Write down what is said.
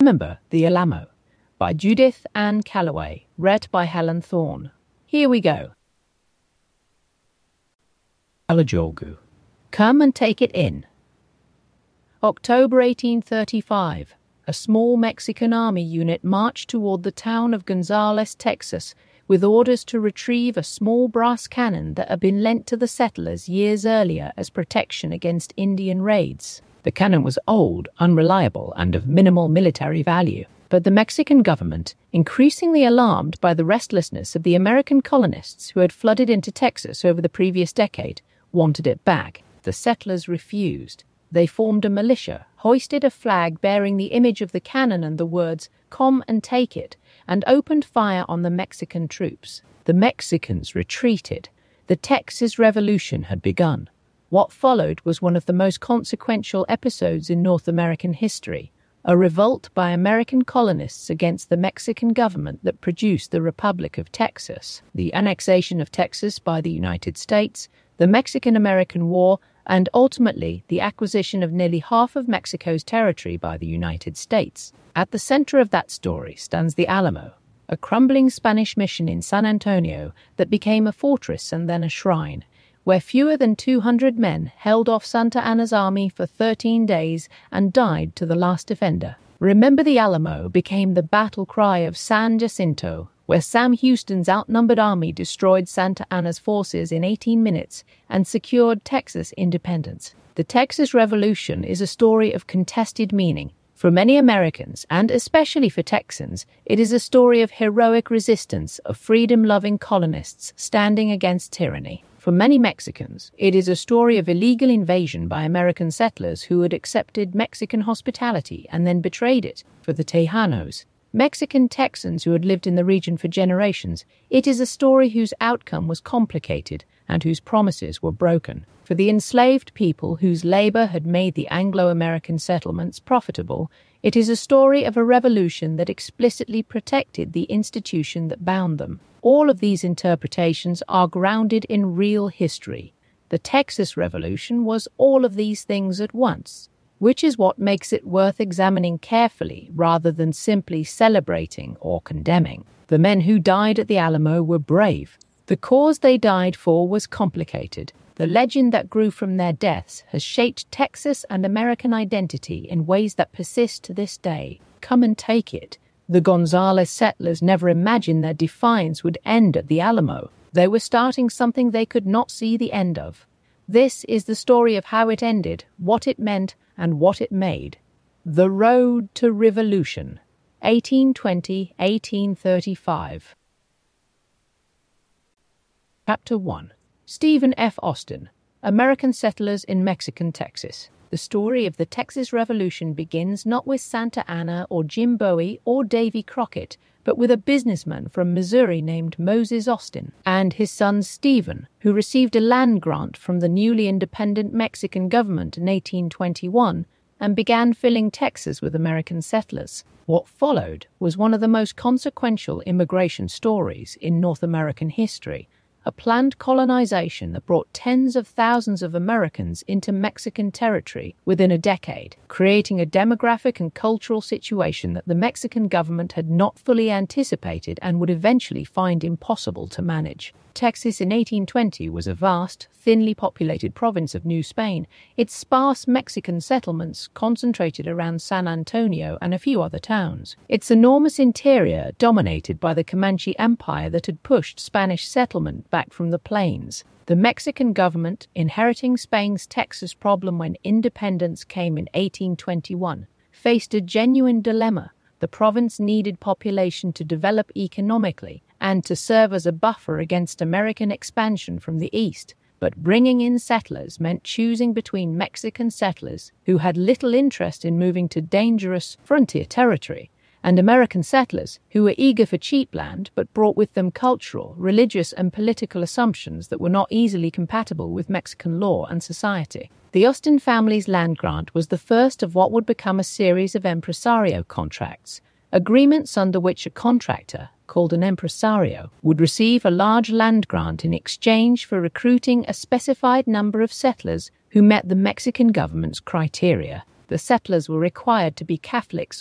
Remember the Alamo by Judith Ann Calloway, read by Helen Thorne. Here we go. Alajolgu. Come and take it in. October 1835. A small Mexican army unit marched toward the town of Gonzales, Texas, with orders to retrieve a small brass cannon that had been lent to the settlers years earlier as protection against Indian raids. The cannon was old, unreliable, and of minimal military value, but the Mexican government, increasingly alarmed by the restlessness of the American colonists who had flooded into Texas over the previous decade, wanted it back. The settlers refused. They formed a militia, hoisted a flag bearing the image of the cannon and the words, "Come and take it," and opened fire on the Mexican troops. The Mexicans retreated. The Texas Revolution had begun. What followed was one of the most consequential episodes in North American history, a revolt by American colonists against the Mexican government that produced the Republic of Texas, the annexation of Texas by the United States, the Mexican-American War, and ultimately the acquisition of nearly half of Mexico's territory by the United States. At the center of that story stands the Alamo, a crumbling Spanish mission in San Antonio that became a fortress and then a shrine, where fewer than 200 men held off Santa Anna's army for 13 days and died to the last defender. Remember the Alamo became the battle cry of San Jacinto, where Sam Houston's outnumbered army destroyed Santa Anna's forces in 18 minutes and secured Texas independence. The Texas Revolution is a story of contested meaning. For many Americans, and especially for Texans, it is a story of heroic resistance of freedom-loving colonists standing against tyranny. For many Mexicans, it is a story of illegal invasion by American settlers who had accepted Mexican hospitality and then betrayed it. For the Tejanos, Mexican Texans who had lived in the region for generations, it is a story whose outcome was complicated and whose promises were broken. For the enslaved people whose labor had made the Anglo-American settlements profitable, it is a story of a revolution that explicitly protected the institution that bound them. All of these interpretations are grounded in real history. The Texas Revolution was all of these things at once, which is what makes it worth examining carefully rather than simply celebrating or condemning. The men who died at the Alamo were brave. The cause they died for was complicated. The legend that grew from their deaths has shaped Texas and American identity in ways that persist to this day. Come and take it. The Gonzales settlers never imagined their defiance would end at the Alamo. They were starting something they could not see the end of. This is the story of how it ended, what it meant, and what it made. The Road to Revolution, 1820-1835. Chapter 1. Stephen F. Austin, American Settlers in Mexican Texas. The story of the Texas Revolution begins not with Santa Anna or Jim Bowie or Davy Crockett, but with a businessman from Missouri named Moses Austin and his son Stephen, who received a land grant from the newly independent Mexican government in 1821 and began filling Texas with American settlers. What followed was one of the most consequential immigration stories in North American history, a planned colonization that brought tens of thousands of Americans into Mexican territory within a decade, creating a demographic and cultural situation that the Mexican government had not fully anticipated and would eventually find impossible to manage. Texas in 1820 was a vast, thinly populated province of New Spain, its sparse Mexican settlements concentrated around San Antonio and a few other towns. Its enormous interior dominated by the Comanche Empire that had pushed Spanish settlement back from the plains. The Mexican government, inheriting Spain's Texas problem when independence came in 1821, faced a genuine dilemma. The province needed population to develop economically and to serve as a buffer against American expansion from the east. But bringing in settlers meant choosing between Mexican settlers who had little interest in moving to dangerous frontier territory and American settlers who were eager for cheap land but brought with them cultural, religious, and political assumptions that were not easily compatible with Mexican law and society. The Austin family's land grant was the first of what would become a series of impresario contracts, agreements under which a contractor, called an impresario, would receive a large land grant in exchange for recruiting a specified number of settlers who met the Mexican government's criteria. The settlers were required to be Catholics